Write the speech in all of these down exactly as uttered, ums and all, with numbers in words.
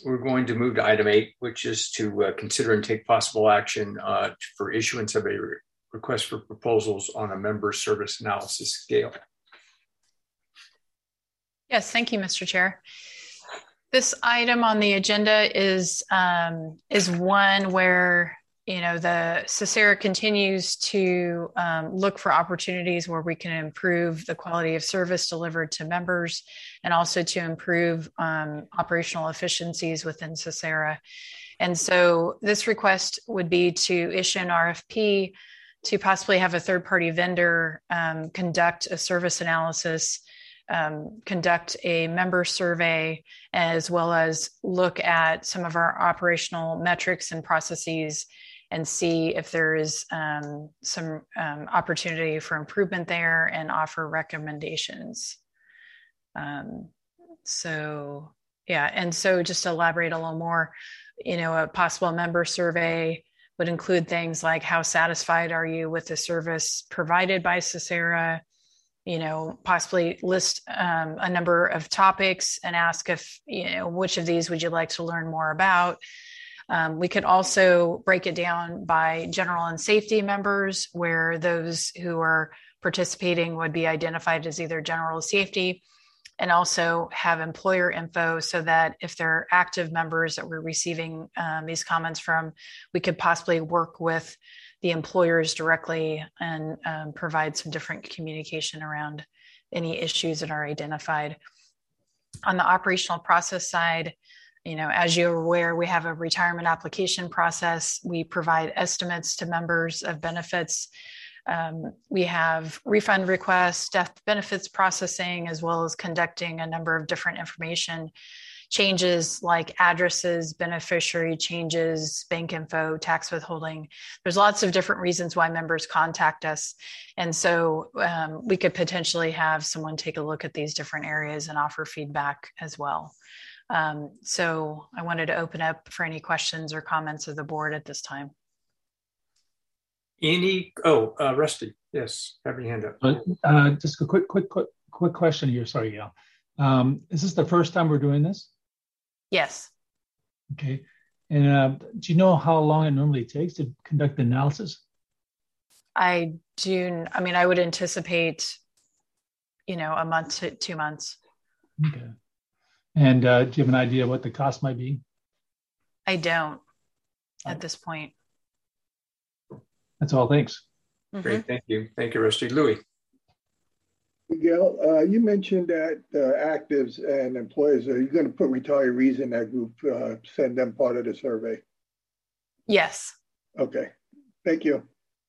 we're going to move to item eight, which is to uh, consider and take possible action uh, for issuance of a re- request for proposals on a member service analysis scale. Yes, thank you, Mister Chair. This item on the agenda is um, is one where you know the CESARA continues to um, look for opportunities where we can improve the quality of service delivered to members, and also to improve um, operational efficiencies within CESARA. And so this request would be to issue an R F P to possibly have a third-party vendor um, conduct a service analysis, um, conduct a member survey, as well as look at some of our operational metrics and processes and see if there is um, some um, opportunity for improvement there and offer recommendations. Um, so, yeah, and so just to elaborate a little more, you know, a possible member survey would include things like how satisfied are you with the service provided by CESARA, you know, possibly list um, a number of topics and ask if, you know, which of these would you like to learn more about. Um, we could also break it down by general and safety members, where those who are participating would be identified as either general safety, and also have employer info so that if they're active members that we're receiving um, these comments from, we could possibly work with the employers directly and um, provide some different communication around any issues that are identified. On the operational process side, you know, as you're aware, we have a retirement application process. We provide estimates to members of benefits. Um, we have refund requests, death benefits processing, as well as conducting a number of different information changes like addresses, beneficiary changes, bank info, tax withholding. There's lots of different reasons why members contact us. And so um, we could potentially have someone take a look at these different areas and offer feedback as well. Um, so I wanted to open up for any questions or comments of the board at this time. Any, oh, uh, Rusty, yes, have your hand up. Uh, uh, just a quick, quick, quick, quick question here. Sorry, Gail. Um, is this the first time we're doing this? Yes. Okay. And uh, do you know how long it normally takes to conduct the analysis? I do. I mean, I would anticipate, you know, a month to two months. Okay. And uh, do you have an idea what the cost might be? I don't at this point. That's all. Thanks. Mm-hmm. Great. Thank you. Thank you, Rusty. Louis. Miguel, uh, you mentioned that uh, actives and employers, are you going to put retirees in that group, uh, send them part of the survey? Yes. Okay. Thank you.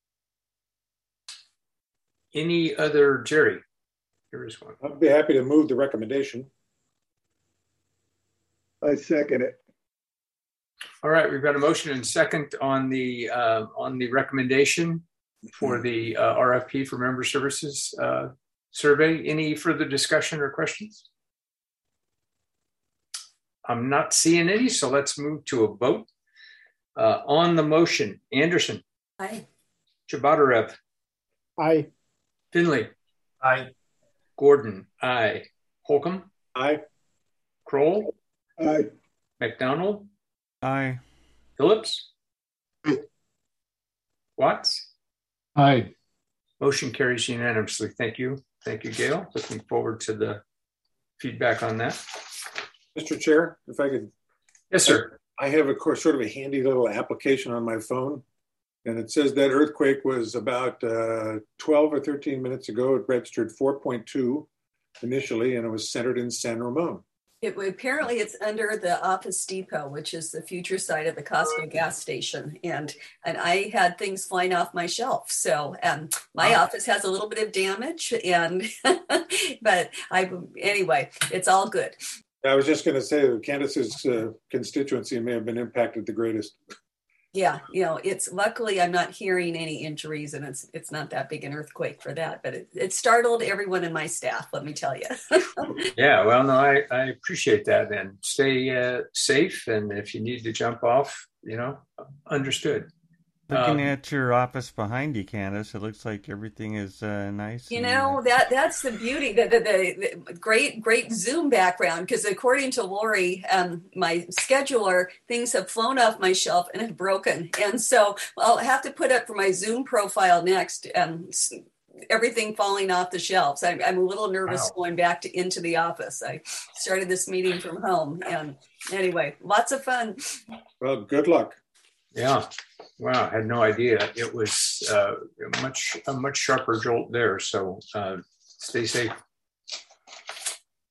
Any other, Jerry? Here is one. I'd be happy to move the recommendation. I second it. All right, we've got a motion and second on the uh, on the recommendation for the uh, R F P for member services uh, survey. Any further discussion or questions? I'm not seeing any, so let's move to a vote. Uh, on the motion, Anderson. Aye. Chabadarev. Aye. Finley. Aye. Gordon. Aye. Holcomb. Aye. Kroll. Aye. McDonald. Aye. Phillips. Watts. Aye. Motion carries unanimously. Thank you. Thank you, Gail. Looking forward to the feedback on that. Mister Chair, if I could. Yes, sir. I have a course, sort of a handy little application on my phone, and it says that earthquake was about uh, twelve or thirteen minutes ago. It registered four point two initially, and it was centered in San Ramon. It, apparently it's under the Office Depot, which is the future site of the Costco gas station. And and I had things flying off my shelf. So um, my wow. office has a little bit of damage. and But I anyway, it's all good. I was just going to say that Candace's uh, constituency may have been impacted the greatest. Yeah, you know, it's luckily I'm not hearing any injuries, and it's it's not that big an earthquake for that, but it, it startled everyone in my staff, let me tell you. Yeah, well, no, I, I appreciate that, and stay uh, safe, and if you need to jump off, you know, understood. Looking Um, at your office behind you, Candace, it looks like everything is uh, nice. You and, know, uh, that that's the beauty, the, the, the, the great, great Zoom background, because according to Lori, um, my scheduler, things have flown off my shelf and have broken. And so I'll have to put up for my Zoom profile next, um, everything falling off the shelves. I'm, I'm a little nervous Wow. going back to into the office. I started this meeting from home. And anyway, lots of fun. Well, good luck. Yeah. Wow. I had no idea. It was uh, a much, a much sharper jolt there. So uh, stay safe.